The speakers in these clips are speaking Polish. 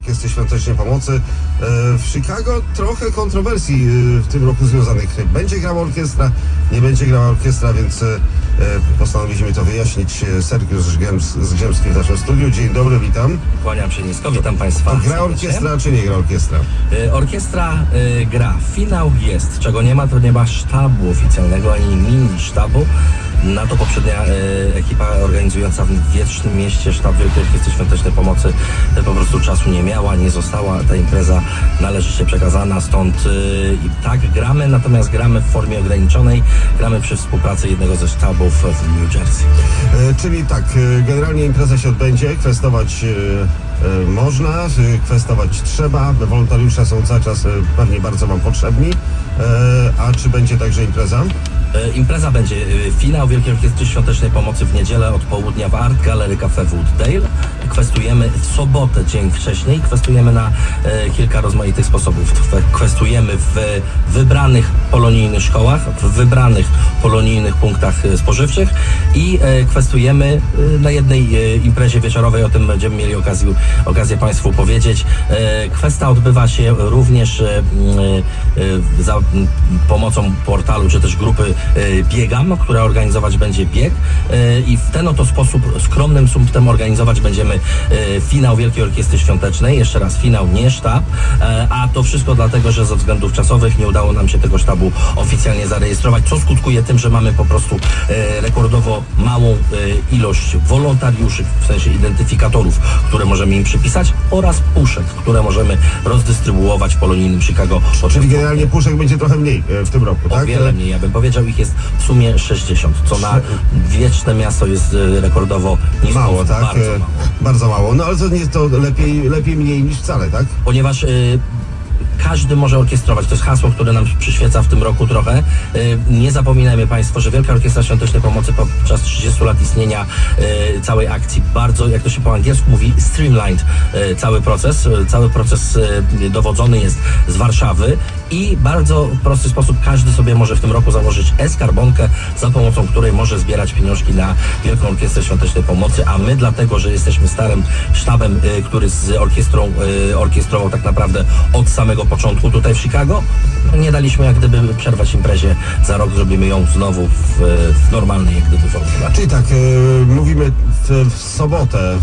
Orkiestry Świątecznej Pomocy. W Chicago trochę kontrowersji w tym roku związanych. Będzie grała orkiestra, nie będzie grała orkiestra, więc postanowiliśmy to wyjaśnić. Sergiusz Zgrzemski w naszym studiu. Dzień dobry, witam. Kłaniam się nisko, witam Państwa. To gra orkiestra, czy nie gra orkiestra? Orkiestra gra. Finał jest. Czego nie ma, to nie ma sztabu oficjalnego, ani mini sztabu. Na to poprzednia ekipa organizująca w Wiecznym Mieście sztab Wielkiej Orkiestry Świątecznej Pomocy po prostu czasu nie miała, nie została ta impreza należycie przekazana, stąd i tak gramy, natomiast gramy w formie ograniczonej, gramy przy współpracy jednego ze sztabów w New Jersey. Czyli tak, generalnie impreza się odbędzie, kwestować można, kwestować trzeba, wolontariusze są cały czas pewnie bardzo Wam potrzebni, a czy będzie także impreza? Impreza będzie finał Wielkiej Orkiestry Świątecznej Pomocy w niedzielę od południa w Art Gallery Cafe Wooddale. Kwestujemy w sobotę, dzień wcześniej. Kwestujemy na kilka rozmaitych sposobów. Kwestujemy w wybranych polonijnych szkołach, w wybranych polonijnych punktach spożywczych i kwestujemy na jednej imprezie wieczorowej, o tym będziemy mieli okazję Państwu powiedzieć. Kwesta odbywa się również za pomocą portalu, czy też grupy Biegam, która organizować będzie bieg i w ten oto sposób skromnym sumptem organizować będziemy finał Wielkiej Orkiestry Świątecznej, jeszcze raz finał, nie sztab, a to wszystko dlatego, że ze względów czasowych nie udało nam się tego sztabu oficjalnie zarejestrować, co skutkuje tym, że mamy po prostu rekordowo małą ilość wolontariuszy, w sensie identyfikatorów, które możemy im przypisać, oraz puszek, które możemy rozdystrybuować w polonijnym Chicago. Czyli generalnie puszek będzie trochę mniej w tym roku, tak? O wiele mniej, ja bym powiedział, ich jest w sumie 60, co na Wieczne Miasto jest rekordowo nisko. Mało, tak? Bardzo mało. Bardzo mało. No ale to nie, to lepiej mniej niż wcale, tak? Ponieważ każdy może orkiestrować. To jest hasło, które nam przyświeca w tym roku trochę. Nie zapominajmy Państwo, że Wielka Orkiestra Świątecznej Pomocy podczas 30 lat istnienia całej akcji bardzo, jak to się po angielsku mówi, streamlined cały proces dowodzony jest z Warszawy i bardzo prosty sposób każdy sobie może w tym roku założyć e-skarbonkę, za pomocą której może zbierać pieniążki na Wielką Orkiestrę Świątecznej Pomocy, a my dlatego, że jesteśmy starym sztabem, który z orkiestrą orkiestrował tak naprawdę od samego początku tutaj w Chicago, nie daliśmy jak gdyby przerwać imprezie. Za rok zrobimy ją znowu w normalnej jak gdyby formule. Czyli tak, mówimy w sobotę.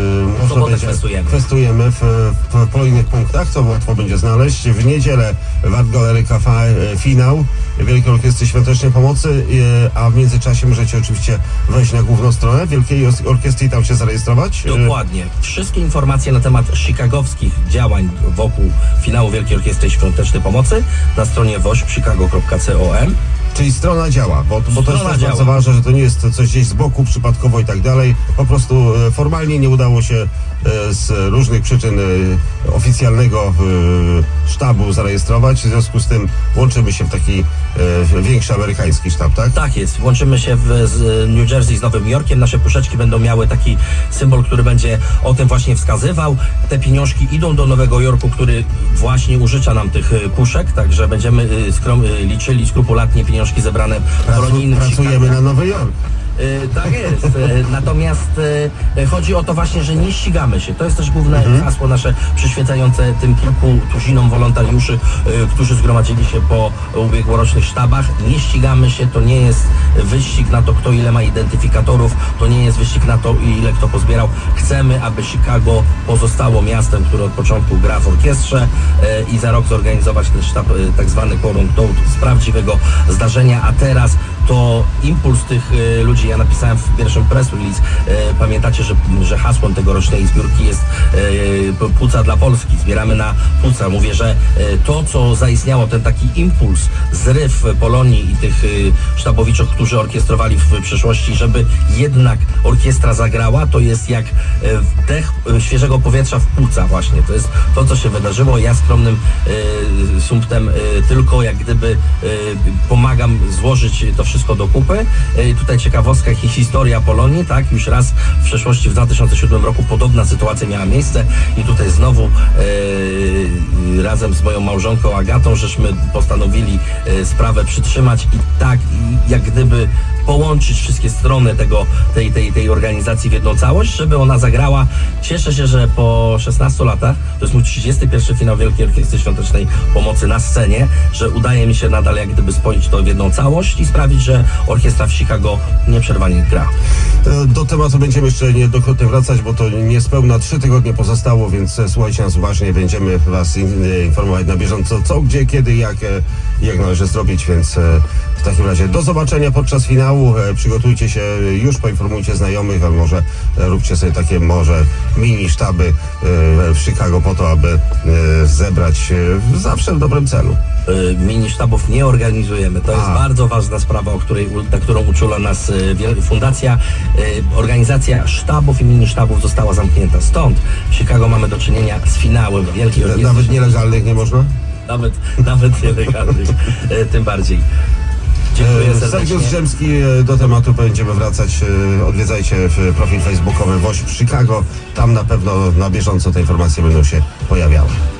W sobotę kwestujemy w kolejnych punktach, co łatwo będzie znaleźć. W niedzielę w Art Gallery Cafe finał Wielkiej Orkiestry Świątecznej Pomocy, a w międzyczasie możecie oczywiście wejść na główną stronę Wielkiej Orkiestry i tam się zarejestrować. Dokładnie. Wszystkie informacje na temat chicagowskich działań wokół finału Wielkiej Orkiestry Świątecznej Pomocy na stronie wośp.chicago.com. Czyli strona działa, bo to jest bardzo ważne, że to nie jest coś gdzieś z boku, przypadkowo i tak dalej. Po prostu formalnie nie udało się z różnych przyczyn oficjalnego sztabu zarejestrować. W związku z tym łączymy się w taki większy amerykański sztab, tak? Tak jest. Łączymy się z New Jersey z Nowym Jorkiem. Nasze puszeczki będą miały taki symbol, który będzie o tym właśnie wskazywał. Te pieniążki idą do Nowego Jorku, który właśnie użycza nam tych puszek, także będziemy liczyli skrupulatnie pieniążki zebrane w polonijnym Chicago. Pracujemy na Nowy Jork. Tak jest. Natomiast chodzi o to właśnie, że nie ścigamy się. To jest też główne hasło nasze przyświecające tym kilku tuzinom wolontariuszy, którzy zgromadzili się po ubiegłorocznych sztabach. Nie ścigamy się, to nie jest wyścig na to, kto ile ma identyfikatorów, to nie jest wyścig na to, ile kto pozbierał. Chcemy, aby Chicago pozostało miastem, które od początku gra w orkiestrze i za rok zorganizować ten sztab tak zwany Quorum z prawdziwego zdarzenia, a teraz to impuls tych ludzi. Ja napisałem w pierwszym press release, pamiętacie, że hasłem tegorocznej zbiórki jest Płuca dla Polski. Zbieramy na płuca. Mówię, że to, co zaistniało, ten taki impuls, zryw Polonii i tych sztabowiczów, którzy orkiestrowali w przeszłości, żeby jednak orkiestra zagrała, to jest jak wdech świeżego powietrza w płuca właśnie. To jest to, co się wydarzyło. Ja skromnym sumptem tylko jak gdyby pomagam złożyć to wszystko do kupy. Tutaj ciekawostka i historia Polonii, tak? Już raz w przeszłości w 2007 roku podobna sytuacja miała miejsce i tutaj znowu razem z moją małżonką Agatą żeśmy postanowili sprawę przytrzymać i tak jak gdyby połączyć wszystkie strony tej organizacji w jedną całość, żeby ona zagrała. Cieszę się, że po 16 latach, to jest mój 31. finał Wielkiej Orkiestry Świątecznej Pomocy na scenie, że udaje mi się nadal jak gdyby spoić to w jedną całość i sprawić, że orkiestra w Chicago nieprzerwanie gra. Do tematu będziemy jeszcze niejednokrotnie wracać, bo to niespełna 3 tygodnie pozostało, więc słuchajcie nas uważnie, będziemy was informować na bieżąco, co, gdzie, kiedy, jak należy zrobić, więc w takim razie do zobaczenia podczas finału, przygotujcie się, już poinformujcie znajomych, albo może róbcie sobie takie może mini sztaby w Chicago po to, aby zebrać zawsze w dobrym celu. Mini sztabów nie organizujemy. To jest bardzo ważna sprawa, na którą uczula nas fundacja. Organizacja sztabów i mini sztabów została zamknięta. Stąd w Chicago mamy do czynienia z finałem Wielkiej Orkiestry. Nawet nielegalnych nie można? Nawet nielegalnych. Tym bardziej. Dziękuję serdecznie. Sergiusz Drzemski, do tematu będziemy wracać. Odwiedzajcie profil facebookowy WOŚP Chicago. Tam na pewno na bieżąco te informacje będą się pojawiały.